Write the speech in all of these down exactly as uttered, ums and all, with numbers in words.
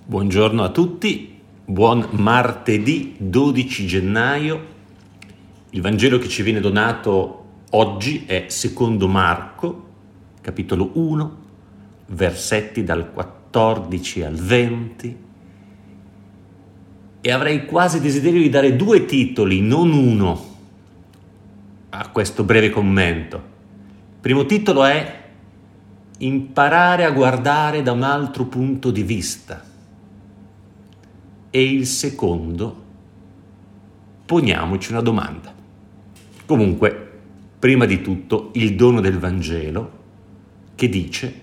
Buongiorno a tutti, buon martedì dodici gennaio. Il Vangelo che ci viene donato oggi è secondo Marco, capitolo uno, versetti dal quattordici al venti. E avrei quasi desiderio di dare due titoli, non uno, a questo breve commento. Il primo titolo è Imparare a guardare da un altro punto di vista. E il secondo, poniamoci una domanda. Comunque, prima di tutto, il dono del Vangelo che dice: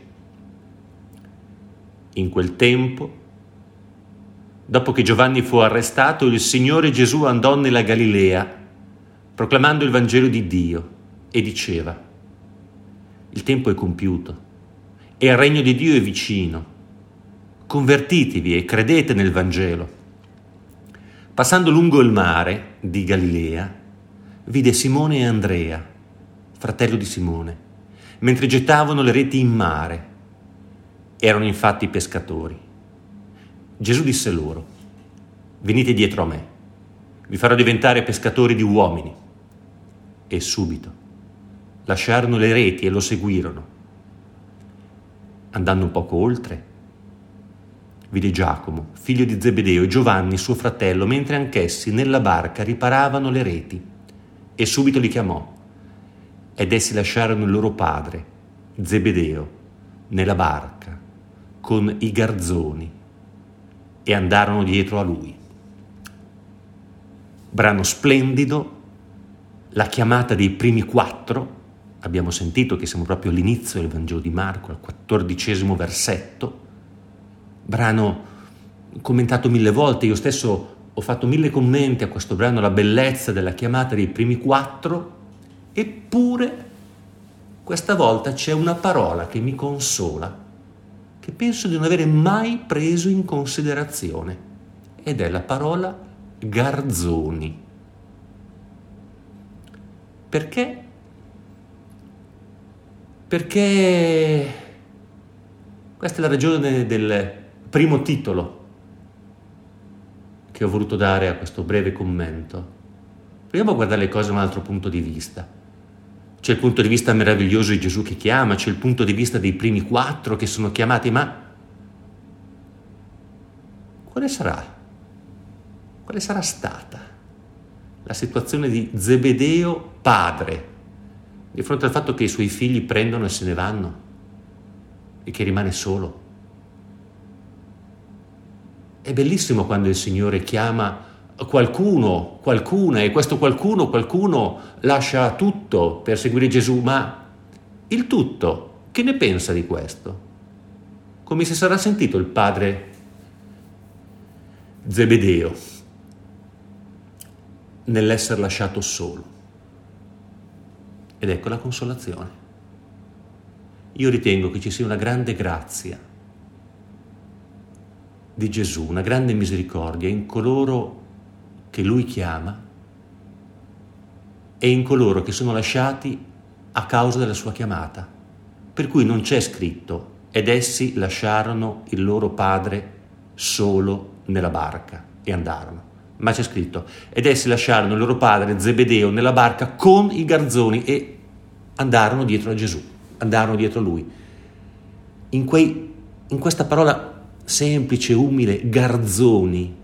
in quel tempo, dopo che Giovanni fu arrestato, il Signore Gesù andò nella Galilea, proclamando il Vangelo di Dio, e diceva: il tempo è compiuto, e il regno di Dio è vicino. Convertitevi e credete nel Vangelo. Passando lungo il mare di Galilea, vide Simone e Andrea, fratello di Simone, mentre gettavano le reti in mare. Erano infatti pescatori. Gesù disse loro: venite dietro a me, vi farò diventare pescatori di uomini. E subito lasciarono le reti e lo seguirono. Andando un poco oltre, vide Giacomo, figlio di Zebedeo, e Giovanni, suo fratello, mentre anch'essi nella barca riparavano le reti, e subito li chiamò. Ed essi lasciarono il loro padre, Zebedeo, nella barca, con i garzoni, e andarono dietro a lui. Brano splendido, la chiamata dei primi quattro. Abbiamo sentito che siamo proprio all'inizio del Vangelo di Marco, al quattordicesimo versetto. Brano commentato mille volte, io stesso ho fatto mille commenti a questo brano, la bellezza della chiamata dei primi quattro, eppure questa volta c'è una parola che mi consola, che penso di non avere mai preso in considerazione, ed è la parola garzoni. Perché? Perché questa è la ragione del primo titolo che ho voluto dare a questo breve commento. Proviamo a guardare le cose da un altro punto di vista. C'è il punto di vista meraviglioso di Gesù che chiama, c'è il punto di vista dei primi quattro che sono chiamati, ma quale sarà? Quale sarà stata la situazione di Zebedeo padre di fronte al fatto che i suoi figli prendono e se ne vanno e che rimane solo? È bellissimo quando il Signore chiama qualcuno, qualcuna, e questo qualcuno, qualcuno lascia tutto per seguire Gesù, ma il tutto, che ne pensa di questo? Come si sarà sentito il padre Zebedeo nell'essere lasciato solo? Ed ecco la consolazione. Io ritengo che ci sia una grande grazia di Gesù, una grande misericordia in coloro che Lui chiama e in coloro che sono lasciati a causa della sua chiamata, per cui non c'è scritto ed essi lasciarono il loro padre solo nella barca e andarono, ma c'è scritto ed essi lasciarono il loro padre Zebedeo nella barca con i garzoni e andarono dietro a Gesù, andarono dietro a Lui. In, quei, in questa parola semplice, umile, garzoni,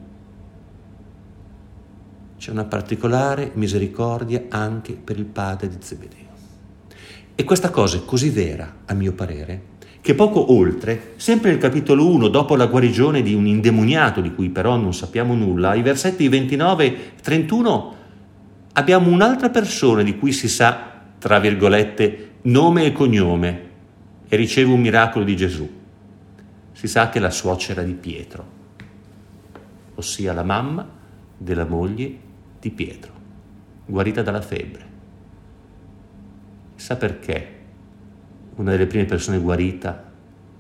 c'è una particolare misericordia anche per il padre di Zebedeo. E questa cosa è così vera, a mio parere, che poco oltre, sempre nel capitolo uno, dopo la guarigione di un indemoniato, di cui però non sappiamo nulla, ai versetti ventinove e trentuno abbiamo un'altra persona di cui si sa, tra virgolette, nome e cognome, e riceve un miracolo di Gesù. Si sa che è la suocera di Pietro, ossia la mamma della moglie di Pietro, guarita dalla febbre. Sa perché una delle prime persone guarita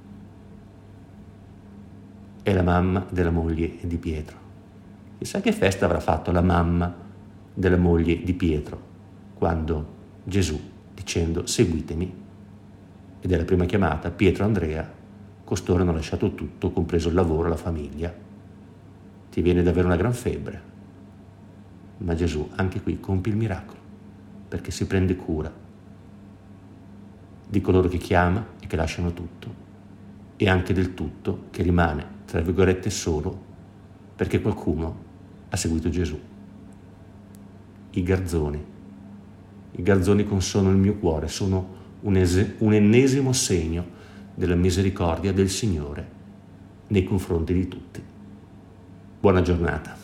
è la mamma della moglie di Pietro? Chissà che festa avrà fatto la mamma della moglie di Pietro quando Gesù, dicendo seguitemi, ed è la prima chiamata, Pietro e Andrea Costoro hanno lasciato tutto, compreso il lavoro, la famiglia. Ti viene davvero una gran febbre. Ma Gesù anche qui compie il miracolo, perché si prende cura di coloro che chiama e che lasciano tutto, e anche del tutto che rimane, tra virgolette, solo perché qualcuno ha seguito Gesù. I garzoni. I garzoni consono il mio cuore, sono un, es- un ennesimo segno della misericordia del Signore nei confronti di tutti. Buona giornata.